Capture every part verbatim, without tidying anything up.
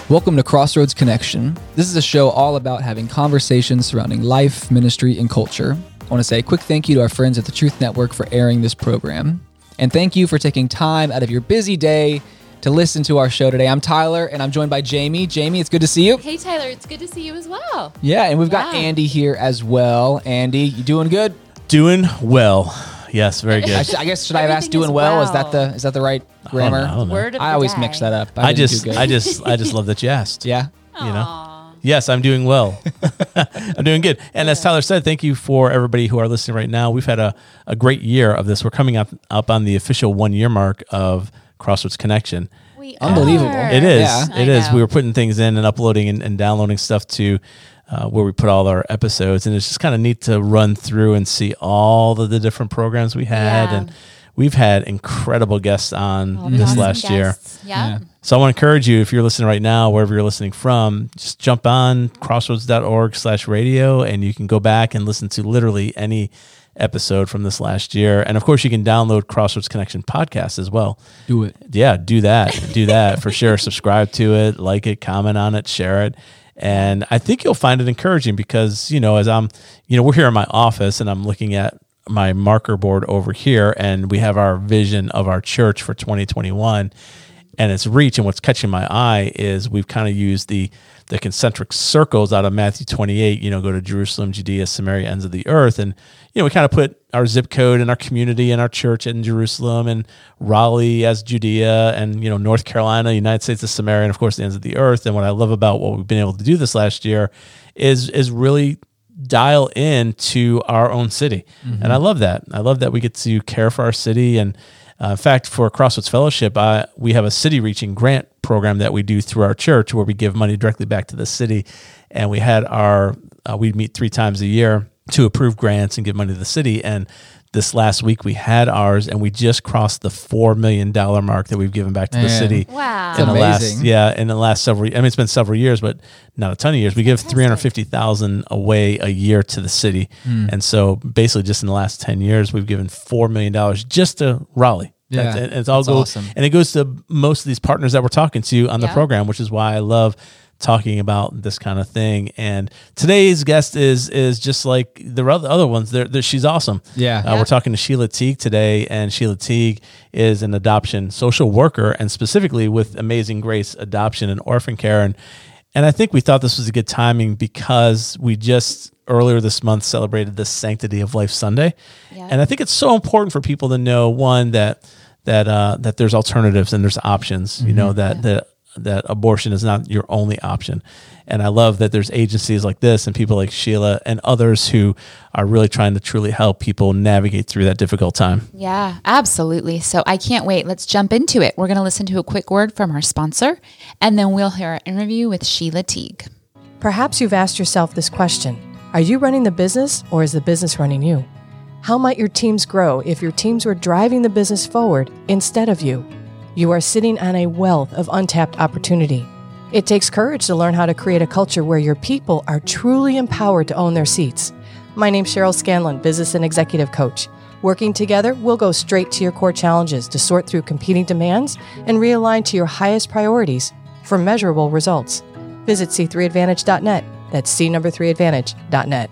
Welcome to Crossroads Connection. This is a show all about having conversations surrounding life, ministry, and culture. I want to say a quick thank you to our friends at the Truth Network for airing this program. And thank you for taking time out of your busy day to listen to our show today. I'm Tyler, and I'm joined by Jamie. Jamie, it's good to see you. Hey, Tyler, it's good to see you as well. Yeah, and we've got Yeah. Andy here as well. Andy, you doing good? Doing well. Yes, very good. I, sh- I guess should I have asked Everything doing is well? well. Is that the is that the right grammar? I don't know. I don't know. Word of I the always day. mix that up. I didn't do just, good. I just, I just love that you asked. yeah. You know. Aw. Yes, I'm doing well. I'm doing good. And as Tyler said, thank you for everybody who are listening right now. We've had a, a great year of this. We're coming up up on the official one year mark of Crossroads Connection. We Unbelievable. are. It is. Yeah. It I is. know. We were putting things in and uploading and, and downloading stuff to uh, where we put all our episodes, and it's just kind of neat to run through and see all of the different programs we had, Yeah. and we've had incredible guests on All the this awesome last year. guests. Yeah. Yeah. So I want to encourage you, if you're listening right now, wherever you're listening from, just jump on crossroads.org slash radio, and you can go back and listen to literally any episode from this last year. And of course, you can download Crossroads Connection podcast as well. Do it. Yeah, do that. Do that for sure. Subscribe to it, like it, comment on it, share it. And I think you'll find it encouraging because, you know, as I'm, you know, we're here in my office and I'm looking at my marker board over here, and we have our vision of our church for twenty twenty-one and its reach. And what's catching my eye is we've kind of used the the concentric circles out of Matthew twenty-eight, you know, go to Jerusalem, Judea, Samaria, ends of the earth. And, you know, we kind of put our zip code and our community and our church in Jerusalem, and Raleigh as Judea, and, you know, North Carolina, United States as Samaria, and of course the ends of the earth. And what I love about what we've been able to do this last year is, is really dial in to our own city. Mm-hmm. And I love that. I love that we get to care for our city. And uh, in fact, for Crossroads Fellowship, uh, we have a city reaching grant program that we do through our church where we give money directly back to the city. And we had our, uh, we meet three times a year to approve grants and give money to the city. And this last week we had ours, and we just crossed the four million dollars mark that we've given back to Man. the city. Wow. In the Amazing. last, yeah, in the last several, I mean, it's been several years, but not a ton of years. We give three hundred fifty thousand away a year to the city. Mm. And so basically just in the last ten years, we've given four million dollars just to Raleigh. Yeah, That's, and it's all that's goes, awesome. and it goes to most of these partners that we're talking to on the Yeah. program, which is why I love talking about this kind of thing. And today's guest is is just like the other other ones. They're, they're, she's awesome. Yeah. Uh, Yeah. We're talking to Sheila Teague today, and Sheila Teague is an adoption social worker, and specifically with Amazing Grace Adoption and Orphan Care. And, and I think we thought this was a good timing because we just earlier this month celebrated the Sanctity of Life Sunday. Yeah. And I think it's so important for people to know, one, that that uh, that there's alternatives and there's options, you know, that, that that abortion is not your only option. And I love that there's agencies like this and people like Sheila and others who are really trying to truly help people navigate through that difficult time. Yeah, absolutely. So I can't wait. Let's jump into it. We're going to listen to a quick word from our sponsor, and then we'll hear our interview with Sheila Teague. Perhaps you've asked yourself this question: are you running the business, or is the business running you? How might your teams grow if your teams were driving the business forward instead of you? You are sitting on a wealth of untapped opportunity. It takes courage to learn how to create a culture where your people are truly empowered to own their seats. My name's Cheryl Scanlon, business and executive coach. Working together, we'll go straight to your core challenges to sort through competing demands and realign to your highest priorities for measurable results. Visit c three advantage dot net. That's c number three advantage dot net.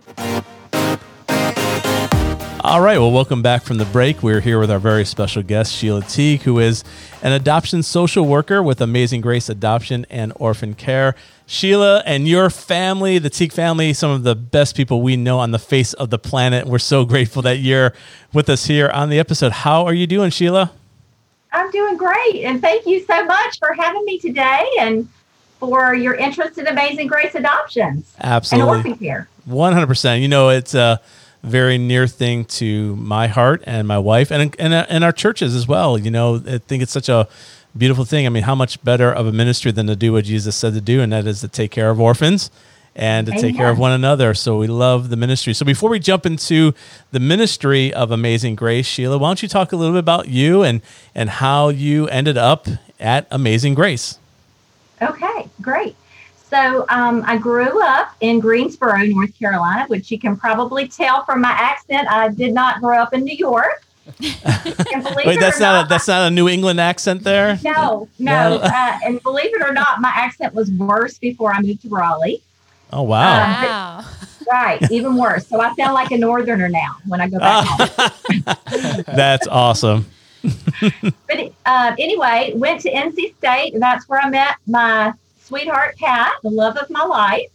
All right. Well, welcome back from the break. We're here with our very special guest, Sheila Teague, who is an adoption social worker with Amazing Grace Adoption and Orphan Care. Sheila and your family, the Teague family, some of the best people we know on the face of the planet. We're so grateful that you're with us here on the episode. How are you doing, Sheila? I'm doing great. And thank you so much for having me today and for your interest in Amazing Grace Adoptions Absolutely. and Orphan Care. one hundred percent. You know, it's a very near thing to my heart and my wife and, and, and our churches as well. You know, I think it's such a beautiful thing. I mean, how much better of a ministry than to do what Jesus said to do, and that is to take care of orphans and to Amen. take care of one another. So we love the ministry. So before we jump into the ministry of Amazing Grace, Sheila, why don't you talk a little bit about you and, and how you ended up at Amazing Grace? Okay, great. So um, I grew up in Greensboro, North Carolina, which you can probably tell from my accent. I did not grow up in New York. And believe Wait, it that's or not not, a, that's not a New England accent there. no, no. No. Uh, and believe it or not, my accent was worse before I moved to Raleigh. Oh wow. Um, Wow. Right, even worse. So I sound like a northerner now when I go back home. That's awesome. But uh, anyway, went to N C State, and that's where I met my sweetheart, Pat, the love of my life.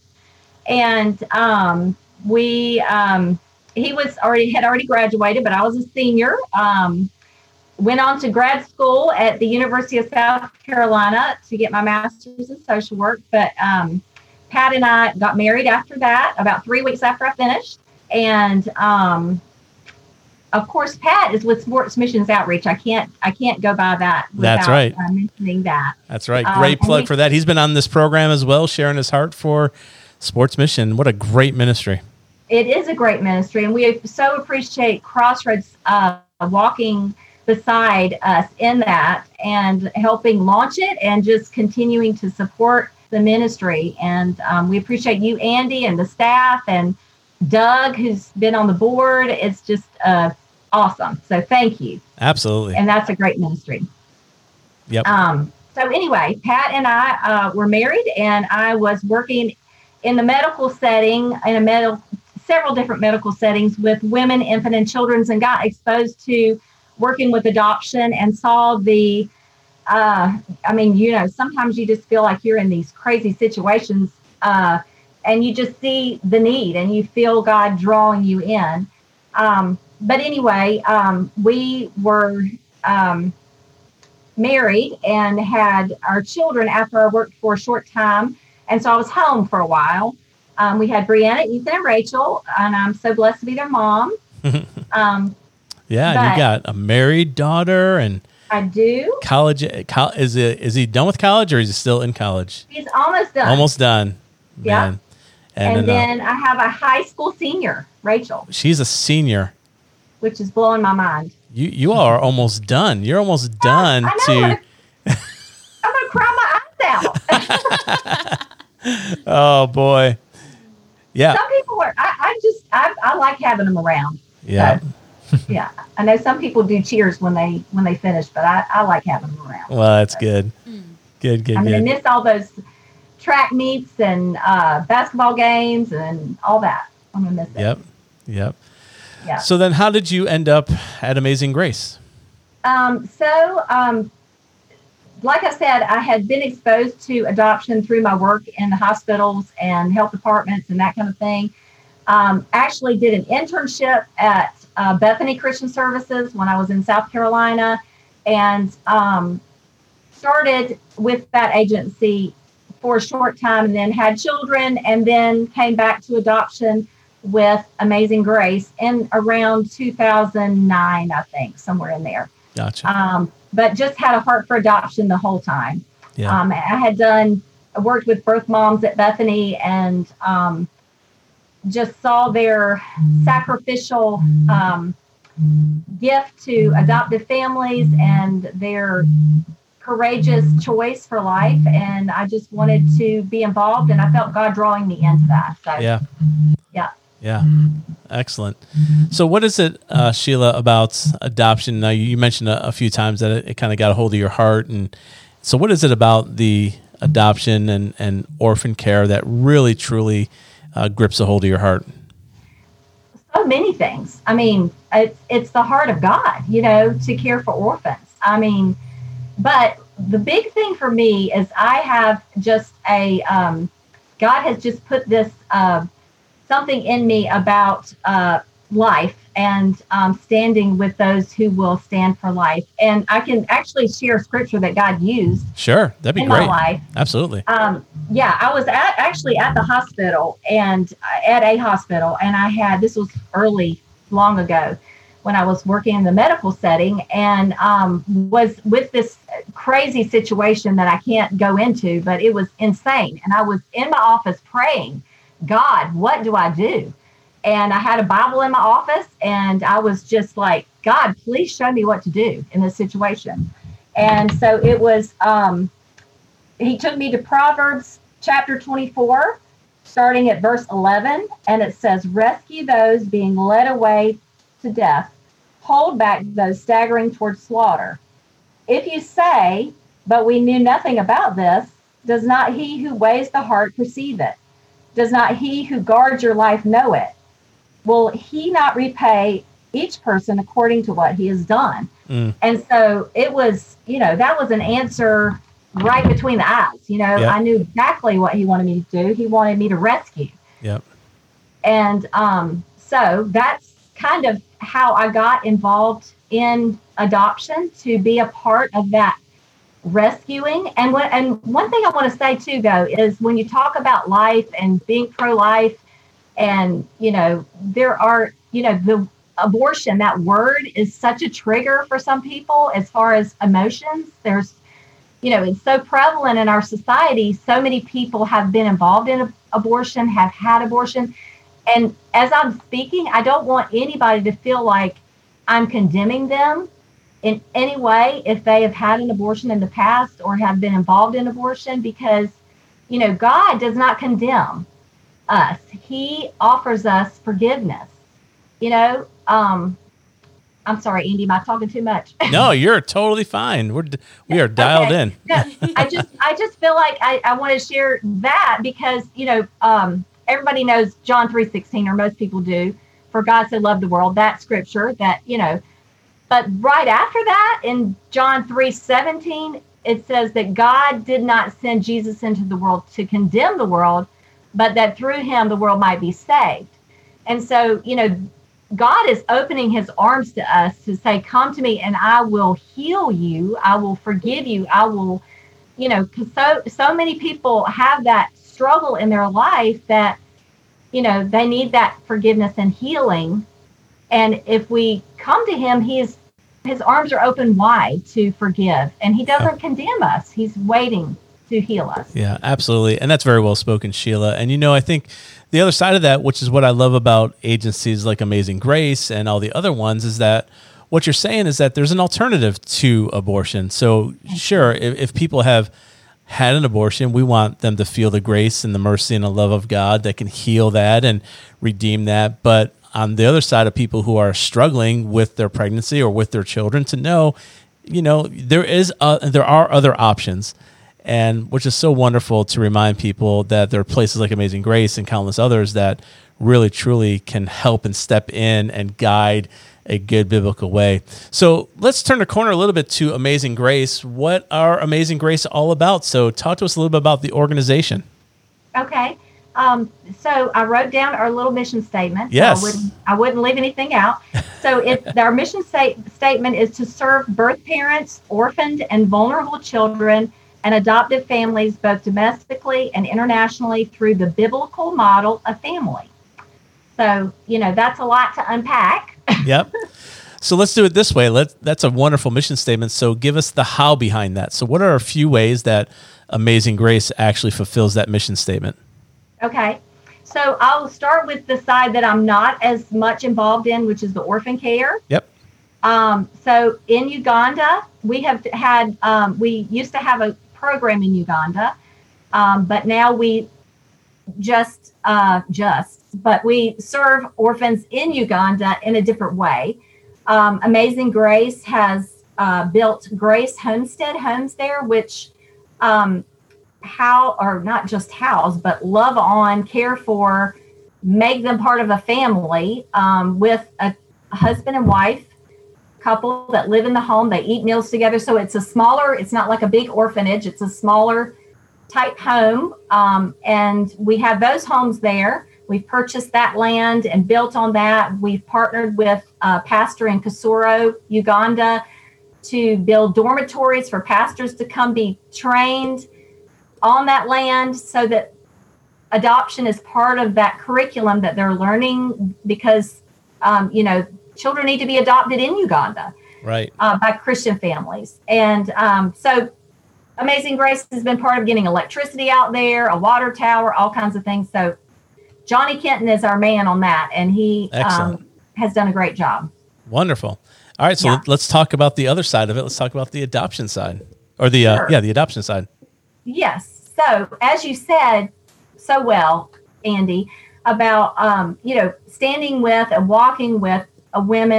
And um, we, um, he was already had already graduated, but I was a senior. Um, went on to grad school at the University of South Carolina to get my master's in social work. But um, Pat and I got married after that, about three weeks after I finished. And um, of course, Pat is with Sports Missions Outreach. I can't, I can't go by that without That's right. uh, mentioning that. That's right. Um, Great and plug we- for that. He's been on this program as well, sharing his heart for Sports Mission. What a great ministry. It is a great ministry, and we so appreciate Crossroads uh, walking beside us in that and helping launch it and just continuing to support the ministry. And um, we appreciate you, Andy, and the staff, and Doug, who's been on the board. It's just uh, awesome. So thank you. Absolutely. And that's a great ministry. Yep. Um, so anyway, Pat and I uh, were married, and I was working in the medical setting, in a medical, several different medical settings with women, infant, and children's, and got exposed to working with adoption and saw the, uh, I mean, you know, sometimes you just feel like you're in these crazy situations uh, and you just see the need and you feel God drawing you in. Um, but anyway, um, we were um, married and had our children after I worked for a short time. And so I was home for a while. Um, we had Brianna, Ethan, and Rachel, and I'm so blessed to be their mom. Um, Yeah, but- you got a married daughter and I do. college. col- Is it? Is he done with college or is he still in college? He's almost done. Almost done. Yeah. Man. And, then, uh, then I have a high school senior, Rachel, she's a senior. which is blowing my mind. You you all are almost done. You're almost done I know. to. I'm going to cry my eyes out. Oh boy. Yeah. Some people are, I, I just, I, I like having them around. Yeah. Yeah. I know some people do cheers when they, when they finish, but I, I like having them around. Well, that's good. Good. Good. I'm going Good. to miss all those track meets and uh, basketball games and all that. I'm going to miss it. Yep. Yep. Yeah. So then, how did you end up at Amazing Grace? Um, so, um, like I said, I had been exposed to adoption through my work in the hospitals and health departments and that kind of thing. Um, actually did an internship at uh, Bethany Christian Services when I was in South Carolina, and um, started with that agency for a short time, and then had children, and then came back to adoption with Amazing Grace in around two thousand nine, I think, somewhere in there. Gotcha. Um, but just had a heart for adoption the whole time. Yeah. Um, I had done, I worked with birth moms at Bethany, and um, just saw their sacrificial um, gift to adoptive families and their courageous choice for life. And I just wanted to be involved, and I felt God drawing me into that. So, Yeah. yeah. Yeah. Excellent. So what is it, uh, Sheila, about adoption? Now, you mentioned a, a few times that it, it kind of got a hold of your heart. And so what is it about the adoption and, and orphan care that really, truly uh, grips a hold of your heart? So many things. I mean, it's it's the heart of God, you know, to care for orphans. I mean, but the big thing for me is I have just a, um, God has just put this, uh, something in me about uh, life and um, standing with those who will stand for life. And I can actually share scripture that God used Sure. That'd be in great. my life. Absolutely. Um, yeah, I was at, actually at the hospital and uh, at a hospital, and I had, this was early, long ago, when I was working in the medical setting, and um, was with this crazy situation that I can't go into, but it was insane. And I was in my office praying, God, what do I do? And I had a Bible in my office, and I was just like, God, please show me what to do in this situation. And so it was, um, he took me to Proverbs chapter twenty-four, starting at verse eleven, and it says, rescue those being led away to death, hold back those staggering towards slaughter. If you say, but we knew nothing about this, does not he who weighs the heart perceive it? Does not he who guards your life know it? Will he not repay each person according to what he has done? Mm. And so it was, you know, that was an answer right between the eyes. You know, yep. I knew exactly what he wanted me to do. He wanted me to rescue. Yep. And um, so that's kind of how I got involved in adoption, to be a part of that rescuing. And what, and one thing I want to say too, though, is when you talk about life and being pro-life, and, you know, there are, you know, the abortion, that word is such a trigger for some people as far as emotions. There's, you know, it's so prevalent in our society. So many people have been involved in abortion, have had abortion. And as I'm speaking, I don't want anybody to feel like I'm condemning them in any way if they have had an abortion in the past or have been involved in abortion, because, you know, God does not condemn us. He offers us forgiveness. You know, um, I'm sorry, Andy, am I talking too much? No, you're totally fine. We're we are dialed okay. in. no, I just I just feel like I, I want to share that because, you know, um, everybody knows John three sixteen, or most people do. For God so loved the world, that scripture that, you know, but right after that in John three seventeen, it says that God did not send Jesus into the world to condemn the world, but that through him the world might be saved. And so, you know, God is opening his arms to us to say, come to me and I will heal you. I will forgive you. I will, you know, because so, so many people have that struggle in their life that, you know, they need that forgiveness and healing. And if we come to him, he is, his arms are open wide to forgive, and he doesn't yeah. condemn us. He's waiting to heal us. Yeah, absolutely. And that's very well spoken, Sheila. And, you know, I think the other side of that, which is what I love about agencies like Amazing Grace and all the other ones, is that what you're saying is that there's an alternative to abortion. So sure, if, if people have had an abortion, we want them to feel the grace and the mercy and the love of God that can heal that and redeem that. But on the other side of people who are struggling with their pregnancy or with their children, to know, you know, there is a, there are other options. And which is so wonderful to remind people that there are places like Amazing Grace and countless others that really, truly can help and step in and guide a good biblical way. So let's turn the corner a little bit to Amazing Grace. What are Amazing Grace all about? So talk to us a little bit about the organization. Okay. Um, so I wrote down our little mission statement. Yes. So I wouldn't, I wouldn't leave anything out. So it, our mission sta- statement is to serve birth parents, orphaned and vulnerable children, and adoptive families, both domestically and internationally, through the biblical model of family. So, you know, that's a lot to unpack. Yep. So let's do it this way. Let that's a wonderful mission statement. So give us the how behind that. So what are a few ways that Amazing Grace actually fulfills that mission statement? Okay. So I'll start with the side that I'm not as much involved in, which is the orphan care. Yep. Um, so in Uganda, we have had, um, we used to have a program in Uganda, um, but now we just, uh, just, but we serve orphans in Uganda in a different way. Um, Amazing Grace has uh, built Grace Homestead homes there, which um, how, or not just house, but love on, care for, make them part of a family um, with a husband and wife couple that live in the home. They eat meals together. So it's a smaller, it's not like a big orphanage. It's a smaller type home. Um, and we have those homes there. We've purchased that land and built on that. We've partnered with a pastor in Kasoro, Uganda, to build dormitories for pastors to come be trained on that land so that adoption is part of that curriculum that they're learning, because, um, you know, children need to be adopted in Uganda, right? Uh, by Christian families. And um, so Amazing Grace has been part of getting electricity out there, a water tower, all kinds of things. So Johnny Kenton is our man on that, and he um, has done a great job. Wonderful. All right, so yeah. let's talk about the other side of it. Let's talk about the adoption side, or the sure. uh, yeah, the adoption side. Yes. So as you said so well, Andy, about um, you know, standing with and walking with a women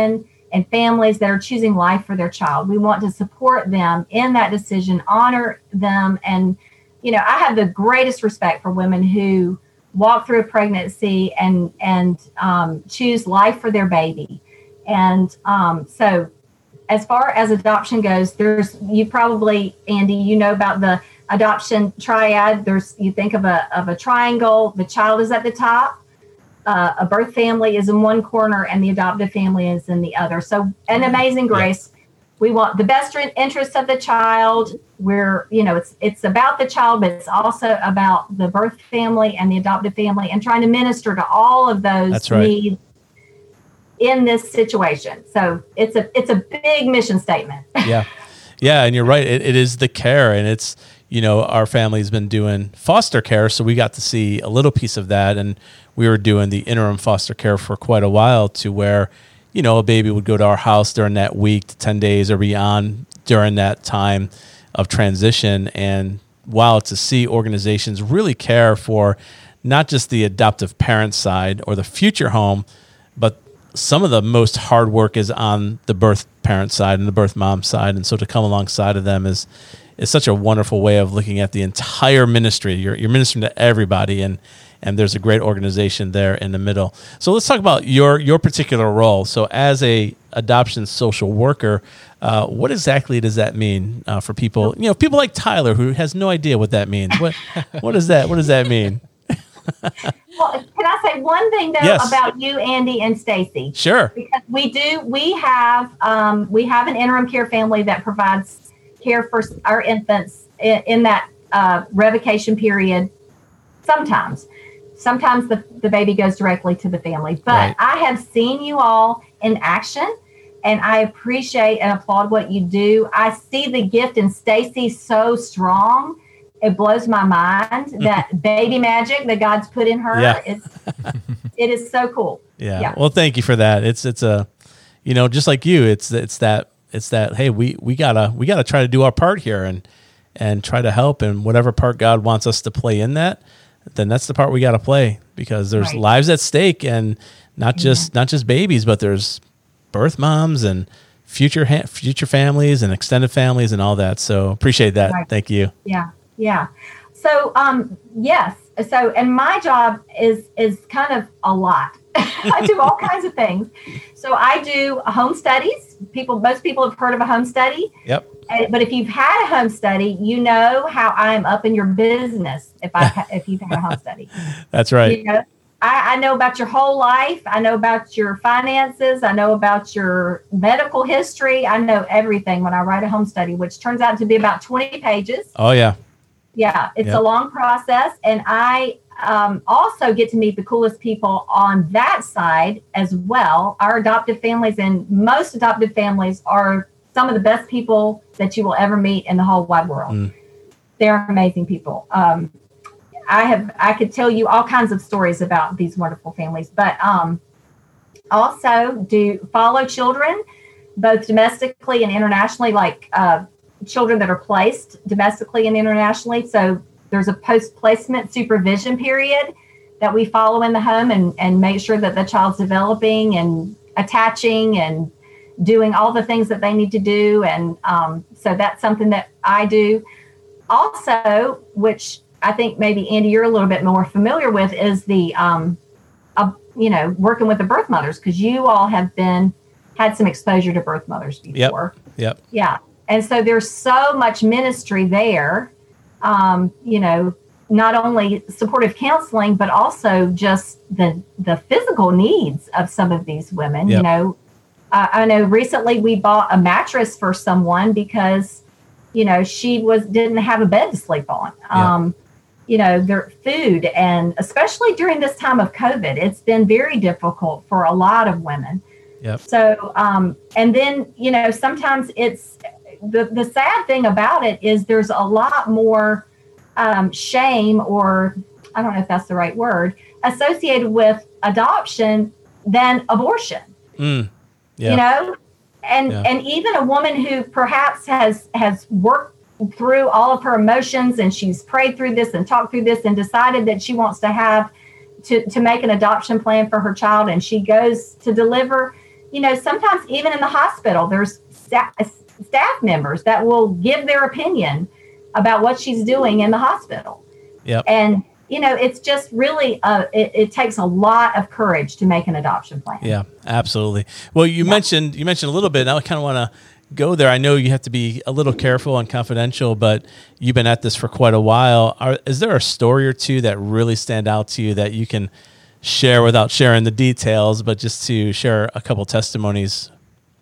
and families that are choosing life for their child. We want to support them in that decision, honor them. And, you know, I have the greatest respect for women who walk through a pregnancy and, and um, choose life for their baby. And um, so as far as adoption goes, there's, you probably, Andy, you know about the adoption triad. There's, you think of a, of a triangle, the child is at the top. Uh, a birth family is in one corner and the adoptive family is in the other. So an Amazing Grace, yeah. we want the best interest of the child. We're, you know, it's it's about the child, but it's also about the birth family and the adoptive family and trying to minister to all of those That's right. needs in this situation. So it's a it's a big mission statement. Yeah. Yeah. And you're right. It, it is the care, and it's, you know, our family's been doing foster care, so we got to see a little piece of that. And we were doing the interim foster care for quite a while, to where, you know, a baby would go to our house during that week to ten days or beyond during that time of transition. And wow, to see organizations really care for not just the adoptive parent side or the future home, but some of the most hard work is on the birth parent side and the birth mom side. And so to come alongside of them is is such a wonderful way of looking at the entire ministry. You're you're ministering to everybody, and and there's a great organization there in the middle. So let's talk about your your particular role. So as a adoption social worker, uh, what exactly does that mean uh, for people? You know, people like Tyler, who has no idea what that means. What what does that what does that mean? Well, can I say one thing though Yes. about you, Andy, and Stacy? Sure. Because we do, we have, um, we have an interim care family that provides care for our infants in, in that uh, revocation period. Sometimes, sometimes the, the baby goes directly to the family, but Right. I have seen you all in action, and I appreciate and applaud what you do. I see the gift in Stacy so strong. It blows my mind that baby magic that God's put in her. Yeah. It's, it is so cool. Yeah. Yeah. Well, thank you for that. It's it's a, you know, just like you, it's it's that it's that hey, we we gotta we gotta try to do our part here and and try to help, and whatever part God wants us to play in that, then that's the part we got to play, because there's Right. lives at stake, and not just not just babies, but there's birth moms and future ha- future families and extended families and all that. So appreciate that. Right. Thank you. Yeah. Yeah. So, um, yes. So, and my job is, is kind of a lot. I do all kinds of things. So I do home studies. People, most people have heard of a home study. Yep. Uh, But if you've had a home study, you know how I'm up in your business. If I, if you've had a home study, That's right. you know, I, I know about your whole life. I know about your finances. I know about your medical history. I know everything when I write a home study, which turns out to be about twenty pages. Oh yeah. Yeah, it's Yep. a long process. And I um, also get to meet the coolest people on that side as well. Our adoptive families, and most adoptive families, are some of the best people that you will ever meet in the whole wide world. Mm. They're amazing people. Um, I have, I could tell you all kinds of stories about these wonderful families, but um, also do follow children, both domestically and internationally, like uh, children that are placed domestically and internationally. So there's a post-placement supervision period that we follow in the home and, and make sure that the child's developing and attaching and doing all the things that they need to do. And um, so that's something that I do. Also, which I think maybe, Andy, you're a little bit more familiar with, is the, um, uh, you know, working with the birth mothers, because you all have been, had some exposure to birth mothers before. Yep. Yep. Yeah. And so there's so much ministry there, um, you know, not only supportive counseling, but also just the the physical needs of some of these women. Yep. You know, uh, I know recently we bought a mattress for someone because, you know, she was didn't have a bed to sleep on. Um, you know, their food, and especially during this time of COVID, it's been very difficult for a lot of women. Yep. So, um, and then, you know, sometimes it's, the, the sad thing about it is there's a lot more um, shame, or I don't know if that's the right word, associated with adoption than abortion. Mm. Yeah. You know, and Yeah. and even a woman who perhaps has has worked through all of her emotions, and she's prayed through this and talked through this and decided that she wants to have to to make an adoption plan for her child, and she goes to deliver, you know, sometimes even in the hospital, there's staff, staff members that will give their opinion about what she's doing in the hospital. Yep. And, you know, it's just really, uh, it, it takes a lot of courage to make an adoption plan. Yeah, absolutely. Well, you Yeah. mentioned, you mentioned a little bit, and I kind of want to go there. I know you have to be a little careful and confidential, but you've been at this for quite a while. Are, is there a story or two that really stand out to you that you can share without sharing the details, but just to share a couple testimonies?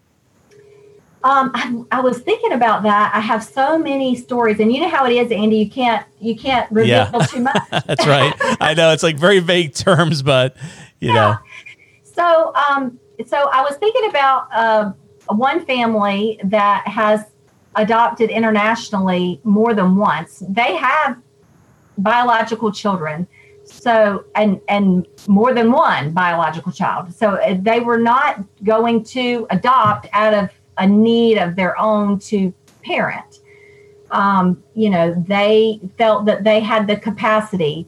Um, I, I was thinking about that. I have so many stories, and you know how it is, Andy. You can't you can't reveal Yeah. too much. That's right. I know it's like very vague terms, but you Yeah. know. So, um, so I was thinking about uh, one family that has adopted internationally more than once. They have biological children, so and and more than one biological child. So uh, they were not going to adopt out of a need of their own to parent. Um, you know, they felt that they had the capacity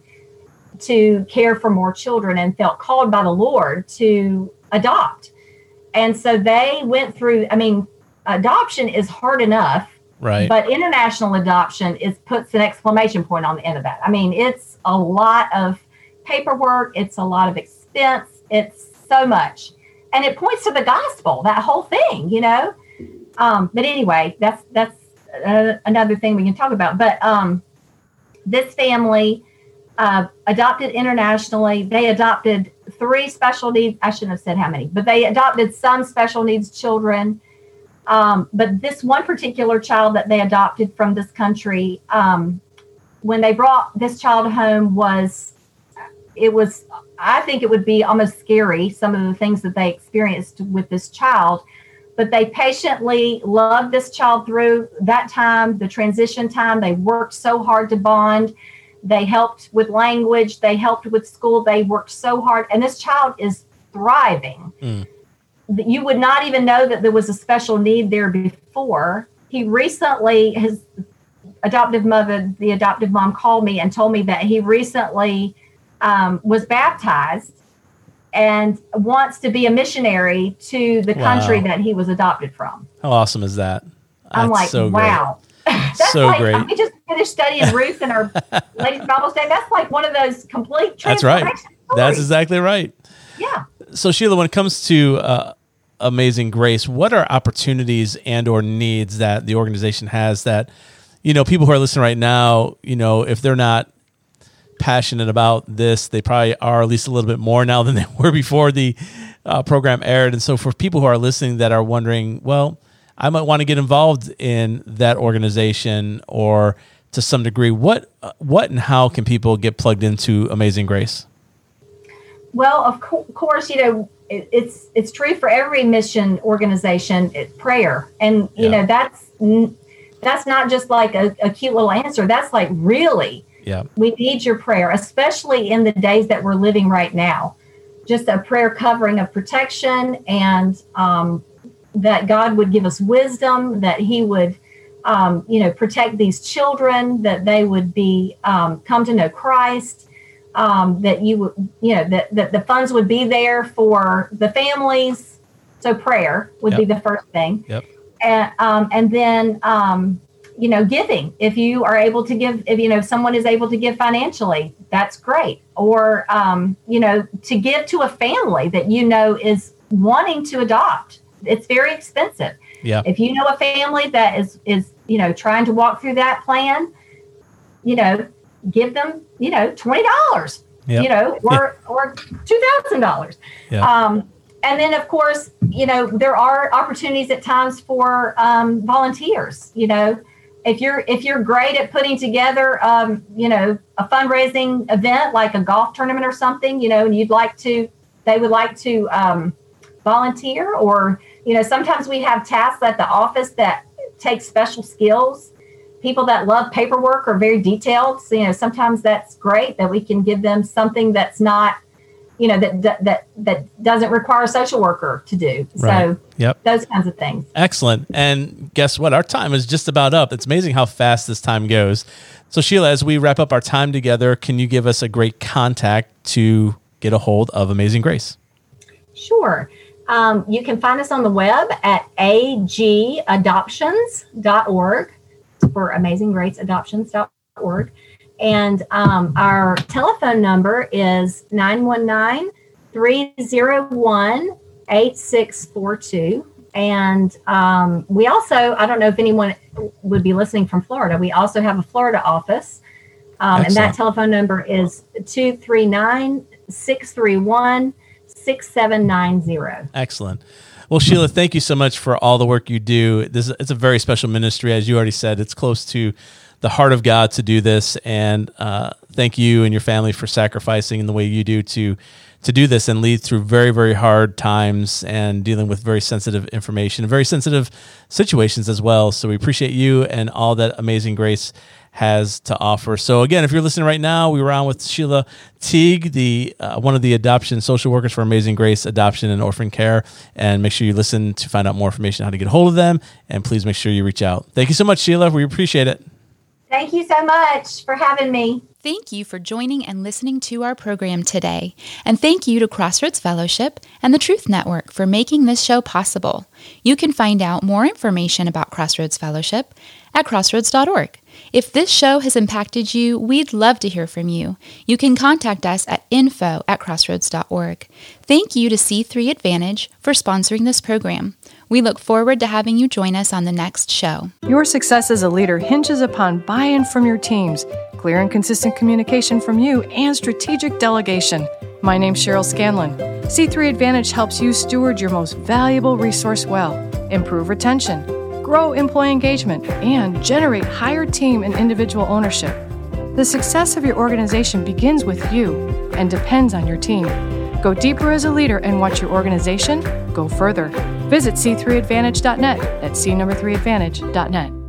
to care for more children and felt called by the Lord to adopt. And so they went through, I mean, adoption is hard enough, Right. but international adoption is puts an exclamation point on the end of that. I mean, it's a lot of paperwork. It's a lot of expense. It's so much. And it points to the gospel, that whole thing, you know? Um, but anyway, that's, that's uh, another thing we can talk about. But um, this family uh, adopted internationally. They adopted three special needs. I shouldn't have said how many, but they adopted some special needs children. Um, but this one particular child that they adopted from this country, um, when they brought this child home was, it was, I think it would be almost scary, some of the things that they experienced with this child, but they patiently loved this child through that time, the transition time. They worked so hard to bond. They helped with language. They helped with school. They worked so hard. And this child is thriving. Mm. You would not even know that there was a special need there before. He recently, his adoptive mother, the adoptive mom called me and told me that he recently um, was baptized and wants to be a missionary to the Wow. country that he was adopted from. How awesome is that? I'm That's like, so great. wow. That's So like, great. we just finished studying Ruth in our Ladies Bible Study. That's like one of those complete That's right. transformation That's stories. exactly right. Yeah. So Sheila, when it comes to uh, Amazing Grace, what are opportunities and or needs that the organization has that, you know, people who are listening right now, you know, if they're not passionate about this, they probably are at least a little bit more now than they were before the uh, program aired. And so for people who are listening that are wondering, well, I might want to get involved in that organization or to some degree, what, what and how can people get plugged into Amazing Grace? Well, of co- course, you know, it, it's it's true for every mission organization, it, prayer. And, you Yeah. know, that's n- that's not just like a, a cute little answer. That's like, really, Yeah. we need your prayer, especially in the days that we're living right now. Just a prayer covering of protection and um, that God would give us wisdom, that he would, um, you know, protect these children, that they would be um, come to know Christ. Um, that you would, you know, that, that the funds would be there for the families. So prayer would Yep. be the first thing. Yep. And, um, and then, um, you know, giving, if you are able to give, if, you know, someone is able to give financially, that's great. Or, um, you know, to give to a family that, you know, is wanting to adopt. It's very expensive. Yeah. If you know a family that is, is, you know, trying to walk through that plan, you know, give them, you know, twenty dollars, Yep. you know, or, or two thousand dollars. Yeah. Um, and then of course, you know, there are opportunities at times for, um, volunteers, you know, if you're, if you're great at putting together, um, you know, a fundraising event, like a golf tournament or something, you know, and you'd like to, they would like to, um, volunteer, or, you know, sometimes we have tasks at the office that take special skills. People that love paperwork are very detailed. So, you know, sometimes that's great that we can give them something that's not, you know, that that that doesn't require a social worker to do. Right. So Yep. those kinds of things. Excellent. And guess what? Our time is just about up. It's amazing how fast this time goes. So Sheila, as we wrap up our time together, can you give us a great contact to get a hold of Amazing Grace? Sure. Um, you can find us on the web at a g adoptions dot org for Amazing Grace Adoptions dot org. And um, our telephone number is nine one nine, three zero one, eight six four two. And um, we also, I don't know if anyone would be listening from Florida, we also have a Florida office. Um, and that telephone number is two three nine, six three one, six seven nine zero. Excellent. Well, Sheila, thank you so much for all the work you do. This it's a very special ministry. As you already said, it's close to the heart of God to do this. And uh, thank you and your family for sacrificing in the way you do to to do this and lead through very, very hard times and dealing with very sensitive information, very sensitive situations as well. So we appreciate you and all that Amazing Grace has to offer. So again, if you're listening right now, we were on with Sheila Teague, the uh, one of the adoption social workers for Amazing Grace Adoption and Orphan Care. And make sure you listen to find out more information on how to get a hold of them. And please make sure you reach out. Thank you so much, Sheila. We appreciate it. Thank you so much for having me. Thank you for joining and listening to our program today. And thank you to Crossroads Fellowship and the Truth Network for making this show possible. You can find out more information about Crossroads Fellowship at crossroads dot org. If this show has impacted you, we'd love to hear from you. You can contact us at info at crossroads dot org. Thank you to C three Advantage for sponsoring this program. We look forward to having you join us on the next show. Your success as a leader hinges upon buy-in from your teams, clear and consistent communication from you, and strategic delegation. My name's Cheryl Scanlon. C three Advantage helps you steward your most valuable resource well, improve retention, grow employee engagement, and generate higher team and individual ownership. The success of your organization begins with you and depends on your team. Go deeper as a leader and watch your organization go further. Visit c three advantage dot net. That's c number three advantage dot net.